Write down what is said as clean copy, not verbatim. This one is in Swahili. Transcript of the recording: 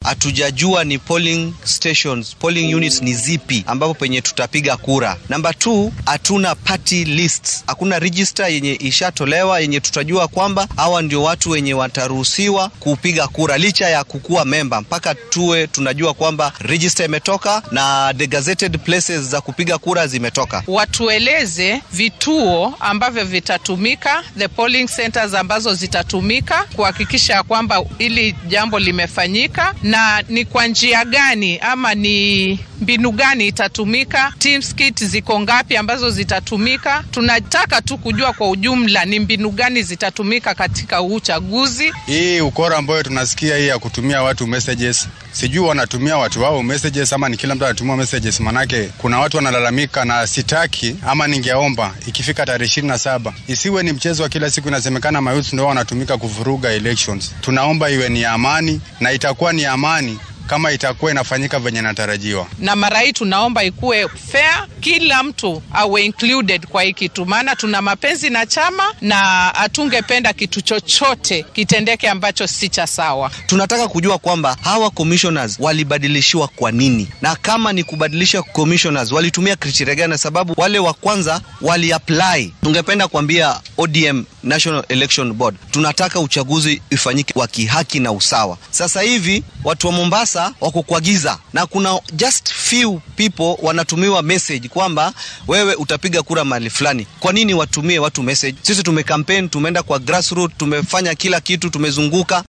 hatujajua ni polling stations, polling units ni zipi ambapo penye tutapiga kura. Number 2, hatuna party lists. Hakuna register yenye ishatolewa yenye tutajua kwamba hawa ndio watu wenye wataruhusiwa kupiga kura, licha ya kukua member, mpaka tuwe tunajua kwamba register imetoka na the gazetted places za kupiga kura zimetoka. Watueleze vituo ambavyo vitatumika, the polling centers ambazo zitatumika kuhakikisha kwamba ili jambo limefanyika, na ni kwa njia gani ama ni mbinu gani itatumika, teams kit ziko ngapi ambazo zitatumika. Tunataka tu kujua kwa ujumla ni mbinu gani zitatumika katika uchaguzi. Hii ukora ambayo tunasikia hii ya kutumia watu messages, sijui wanatumia watu wao messages ama ni kila mtu anatumia messages, manake kuna watu wanalalamika, na sitaki ama ningeomba ikifika tarehe 27 isiwe ni mchezo wa kila siku inasemekana mayouth ndio wanatumika kuvuruga elections. Tunaomba iwe ni amani, na itakuwa ni amani kama itakuwa inafanyika venye natarajiwa. Na mara hii tunaomba ikuwe fair, kila mtu awe included kwa hiki kitu, maana tuna mapenzi na chama na hatungependa kitu chochote kitendeke ambacho si cha sawa. Tunataka kujua kwamba hawa commissioners walibadilishiwa kwa nini, na kama ni kubadilisha commissioners walitumia criteria gani, sababu wale wa kwanza wali apply. Tungependa kuambia ODM National Election Board, tunataka uchaguzi ifanyike kwa kihaki na usawa. Sasa hivi watu wa Mombasa wako kwa giza, na kuna just few people wanatumiwa message kwamba wewe utapiga kura mahali fulani. Kwa nini watumie watu message? Sisi tumekampaign, tumeenda kwa grassroots, tumefanya kila kitu, tumezunguka.